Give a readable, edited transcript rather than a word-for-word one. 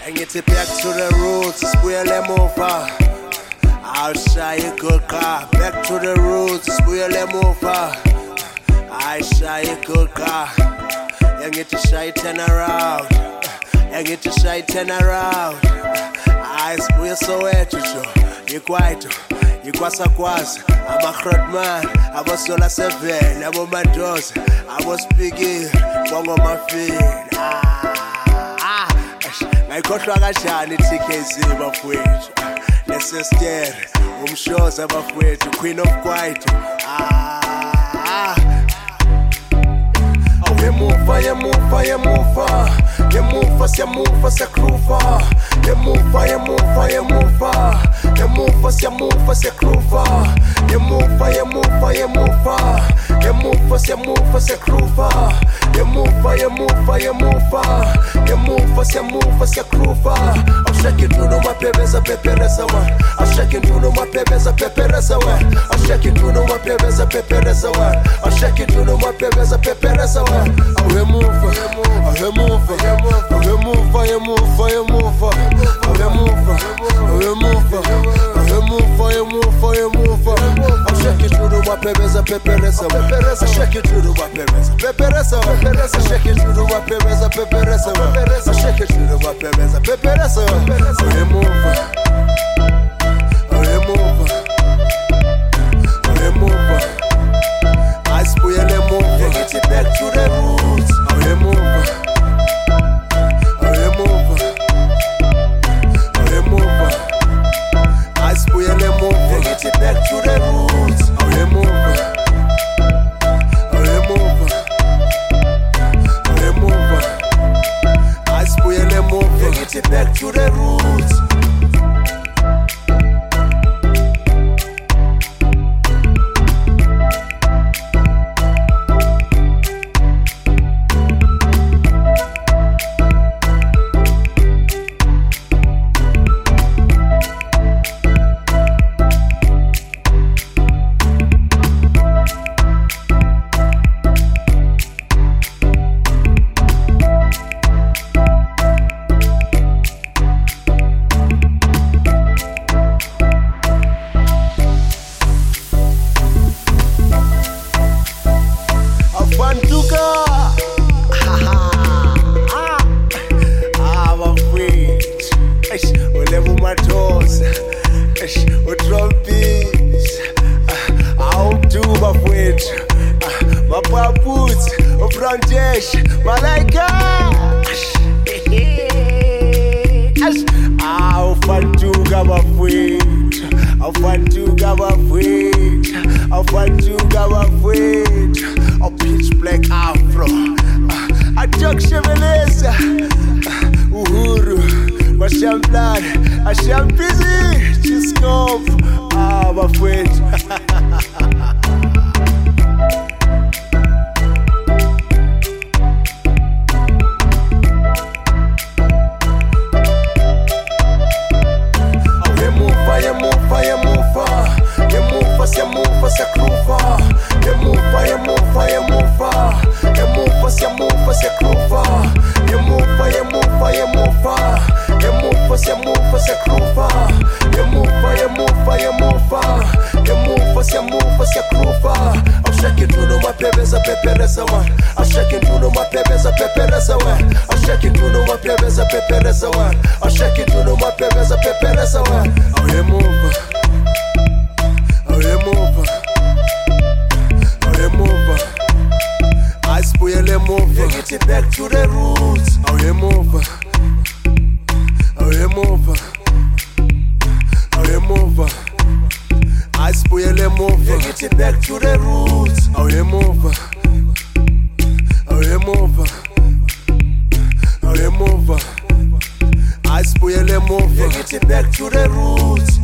Ngithi back to the roots, sibuyele emuva. Awushaye igolqa, back to the roots, sibuyele emuva. Ayishaye igolqa, ngithi shaye turn around, ngithi shaye turn around. Ayisibuye Soweto sho, ikwaito, ikwasakwazi, ama-Grootman, abosola 7, abomandoza, abospikile, kwangomafini. Ngayikhohlwa kanjani TKZ bafowethu, nesestere, umshoza bafowethu, Queen of Kwaito. Yemuva, yemuva, yemuva, yemuva, siyamuva, siyakruva. Yemuva, yemuva, yemuva, yemuva, siyamuva, siyakruva. Yemuva, yemuva, yemuva, yemuva, siyamuva, siyakruva. Yemuva, yemuva, yemuva, yemuva, siyamuva, siyakruva. I'm shaking through no mapebeza pepereza one. I'm shaking through no mapebeza pepereza one. I'm shaking through no mapebeza pepereza one. I'm shaking through no mapebeza pepereza one. Yemuva, yemuva, yemuva, yemuva, yemuva, yemuva, yemuva, yemuva, yemuva, yemuva. I'm shaking through the mapebeza pepereza one. I'm shaking through the mapebeza pepereza one. I'm shaking through the mapebeza pepereza one. I'm shaking through the mapebeza pepereza one. Yemuva, yemuva, yemuva. Ayisibuyele emuva, ngithi back to the roots. Yemuva, yemuva, yemuva. Ayisibuyele emuva, ngithi back to the roots. Yemuva, yemuva, yemuva. Ayisibuyele emuva, ngithi back to the roots. Back to the roots. Yemuva, yemuva, yemuva. Ayisibuyele emuva, ngithi back to the roots.